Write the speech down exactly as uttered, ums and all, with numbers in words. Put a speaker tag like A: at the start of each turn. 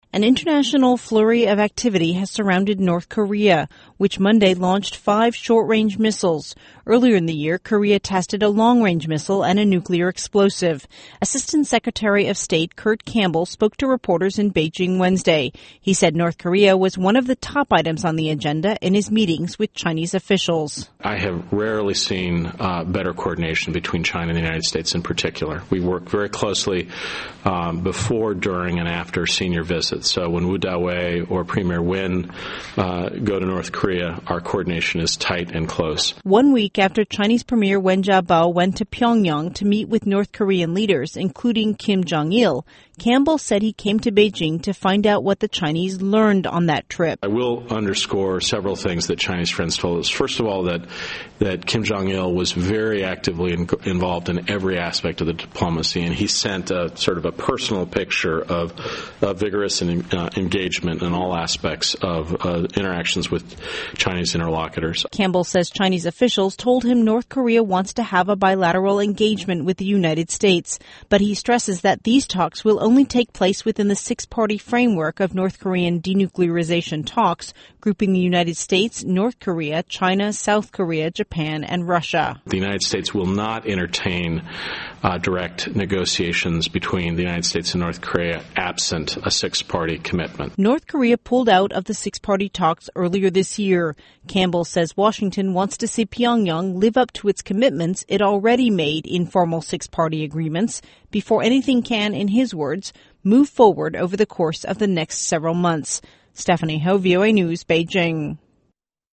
A: An international flurry of activity has surrounded North Korea, which Monday launched five short-range missiles. Earlier in the year, Korea tested a long-range missile and a nuclear explosive. Assistant Secretary of State Kurt Campbell spoke to reporters in Beijing Wednesday. He said North Korea was one of the top items on the agenda in his meetings with Chinese officials.
B: I have rarely seen uh, better coordination between China and the United States in particular. We work very closely um, before, during, and after senior visits. So when Wu Dawei or Premier Win uh, go to North Korea, our coordination is tight and close.
A: One week after Chinese Premier Wen Jiabao went to Pyongyang to meet with North Korean leaders, including Kim Jong-il, Campbell said he came to Beijing to find out what the Chinese learned on that trip.
B: I will underscore several things that Chinese friends told us. First of all, that that Kim Jong-il was very actively in, involved in every aspect of the diplomacy, and he sent a sort of a personal picture of uh, vigorous and, uh, engagement in all aspects of uh, interactions with Chinese interlocutors.
A: Campbell says Chinese officials told him North Korea wants to have a bilateral engagement with the United States, but he stresses that these talks will only take place within the six-party framework of North Korean denuclearization talks, grouping the United States, North Korea, China, South Korea, Japan, and Russia.
B: The United States will not entertain uh, direct negotiations between the United States and North Korea absent a six-party commitment.
A: North Korea pulled out of the six-party talks earlier this year. Campbell says Washington wants to see Pyongyang live up to its commitments it already made in formal six-party agreements before anything can, in his words, move forward over the course of the next several months. Stephanie Ho, V O A News, Beijing.